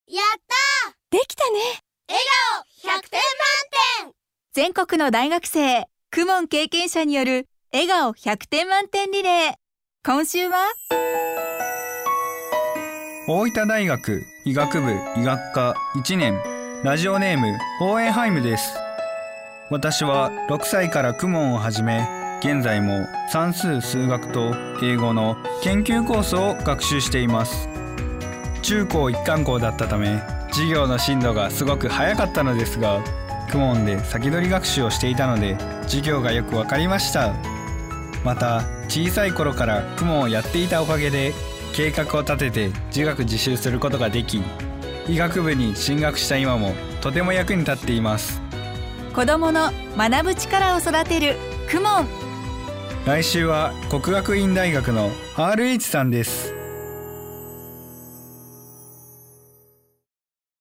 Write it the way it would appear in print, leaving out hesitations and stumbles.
やったー、 できたね。 笑顔100点満点。 全国の大学生公文経験者による笑顔100点満点リレー。今週は大分大学医学部医学科1年、ラジオネームホーエンハイムです。私は6歳から公文を始め、現在も算数数学と英語の研究コースを学習しています。中高一貫校だったため授業の進度がすごく早かったのですが、公文で先取り学習をしていたので授業がよくわかりました。また小さい頃から公文をやっていたおかげで計画を立てて自学自習することができ、医学部に進学した今もとても役に立っています。 子どもの学ぶ力を育てる公文。 来週は國學院大學の RH さんです。